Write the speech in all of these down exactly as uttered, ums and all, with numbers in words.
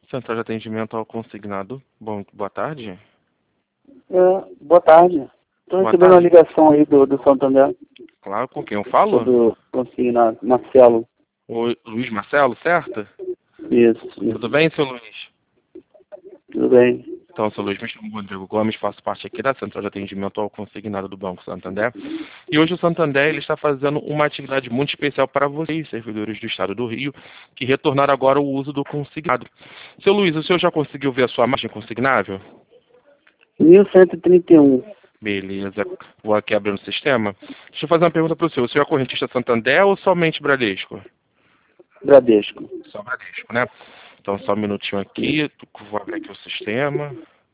Central de atendimento ao consignado. Bom, boa tarde. É, boa tarde. Estou Boa recebendo tarde. uma ligação aí do, do Santander, Claro, com quem eu falo? do consignado, Marcelo. O Luiz Marcelo, certo? Isso, isso. Tudo bem, seu Luiz? Tudo bem. Então, seu Luiz, me chamo Rodrigo Gomes, faço parte aqui da Central de Atendimento ao Consignado do Banco Santander. E hoje o Santander ele está fazendo uma atividade muito especial para vocês, servidores do Estado do Rio, que retornaram agora o uso do consignado. Seu Luiz, o senhor já conseguiu ver a sua margem consignável? mil cento e trinta e um. Beleza, vou aqui abrir no sistema. Deixa eu fazer uma pergunta para o senhor. O senhor é correntista Santander ou somente Bradesco? Bradesco. Só Bradesco, né? Então, só um minutinho aqui, vou abrir aqui o sistema.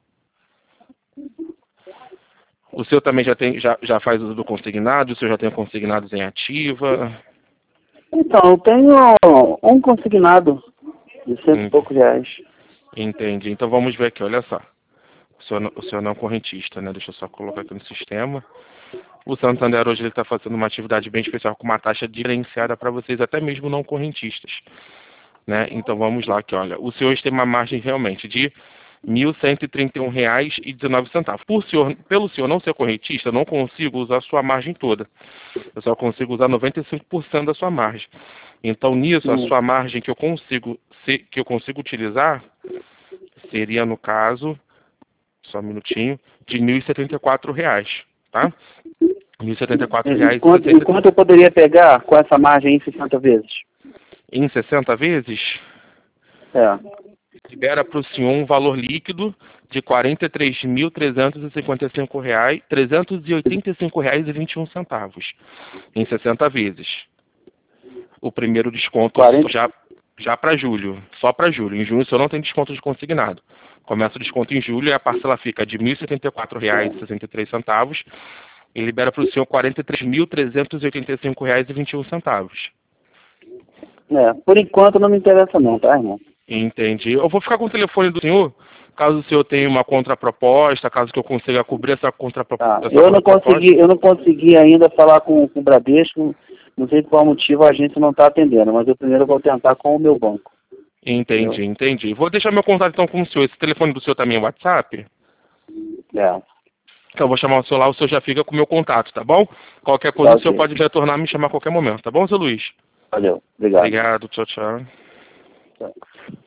O senhor também já, tem, já, já faz uso do consignado? O senhor já tem consignados em ativa? Então, eu tenho um consignado de cento e Hum, poucos reais. Entendi. Então, vamos ver aqui, olha só. O senhor, não- o senhor não é correntista, né? Deixa eu só colocar aqui no sistema. O Santander hoje ele está fazendo uma atividade bem especial com uma taxa diferenciada para vocês, até mesmo não correntistas. Né? Então vamos lá aqui, olha. O senhor tem uma margem realmente de mil cento e trinta e um reais e dezenove centavos. Por senhor, pelo senhor não ser correntista, eu não consigo usar a sua margem toda. Eu só consigo usar noventa e cinco por cento da sua margem. Então nisso, a Hum. sua margem que eu consigo, se- que eu consigo utilizar seria, no caso, só um minutinho, de mil e setenta e quatro reais, tá? mil e setenta e quatro reais e Enquanto, sessenta enquanto eu poderia pegar com essa margem em sessenta vezes? em sessenta vezes, É. libera para o senhor um valor líquido de quarenta e três mil trezentos e cinquenta e cinco reais, trezentos e oitenta e cinco reais e vinte e um centavos em sessenta vezes. O primeiro desconto quarenta. já já para julho, só para julho. Em junho o senhor não tem desconto de consignado. Começa o desconto em julho e a parcela fica de mil e setenta e quatro reais e sessenta e três centavos e libera para o senhor quarenta e três mil trezentos e oitenta e cinco reais e vinte e um centavos. É, por enquanto não me interessa não, tá, irmão? Entendi. Eu vou ficar com o telefone do senhor, caso o senhor tenha uma contraproposta, caso que eu consiga cobrir essa Tá. contraproposta. Eu não consegui, eu não consegui ainda falar com, com o Bradesco, não sei por qual motivo a agência não está atendendo, mas eu primeiro vou tentar com o meu banco. Entendi, Entendeu? entendi. Vou deixar meu contato então com o senhor. Esse telefone do senhor também é WhatsApp? É. Então eu vou chamar o senhor lá, o senhor já fica com o meu contato, tá bom? Qualquer coisa Tá, o senhor ok. pode retornar e me chamar a qualquer momento, tá bom, seu Luiz? Valeu. Obrigado. Obrigado, tchau, tchau. Tchau.